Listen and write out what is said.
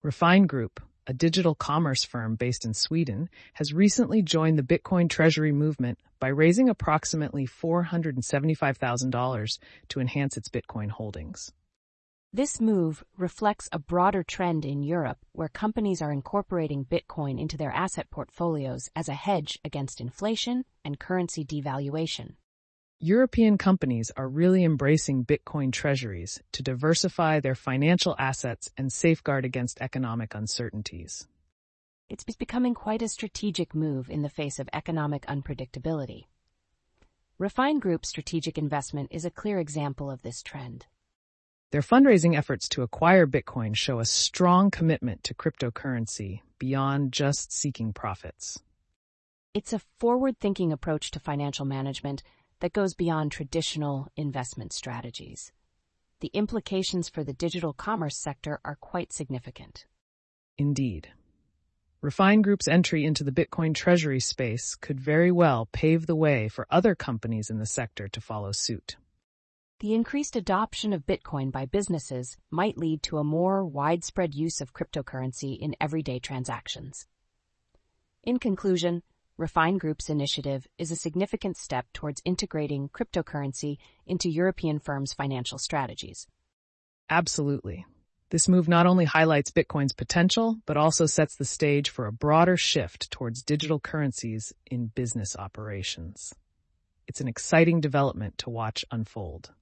Refine Group, a digital commerce firm based in Sweden, has recently joined the Bitcoin treasury movement by raising approximately $475,000 to enhance its Bitcoin holdings. This move reflects a broader trend in Europe where companies are incorporating Bitcoin into their asset portfolios as a hedge against inflation and currency devaluation. European companies are really embracing Bitcoin treasuries to diversify their financial assets and safeguard against economic uncertainties. It's becoming quite a strategic move in the face of economic unpredictability. Refine Group's strategic investment is a clear example of this trend. Their fundraising efforts to acquire Bitcoin show a strong commitment to cryptocurrency beyond just seeking profits. It's a forward-thinking approach to financial management that goes beyond traditional investment strategies. The implications for the digital commerce sector are quite significant. Indeed. Refine Group's entry into the Bitcoin treasury space could very well pave the way for other companies in the sector to follow suit. The increased adoption of Bitcoin by businesses might lead to a more widespread use of cryptocurrency in everyday transactions. In conclusion, Refine Group's initiative is a significant step towards integrating cryptocurrency into European firms' financial strategies. Absolutely. This move not only highlights Bitcoin's potential, but also sets the stage for a broader shift towards digital currencies in business operations. It's an exciting development to watch unfold.